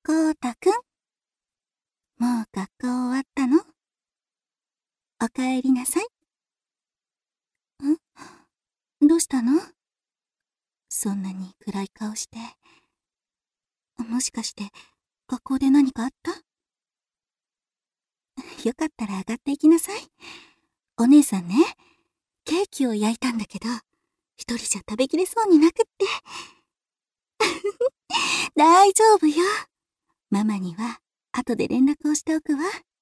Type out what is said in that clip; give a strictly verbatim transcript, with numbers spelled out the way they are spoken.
こうたくん、もう学校終わったの？おかえりなさい。ん？どうしたの？そんなに暗い顔して。もしかして、学校で何かあった？よかったら上がっていきなさい。お姉さんね、ケーキを焼いたんだけど、一人じゃ食べきれそうになくって。大丈夫よ。ママには後で連絡をしておくわ。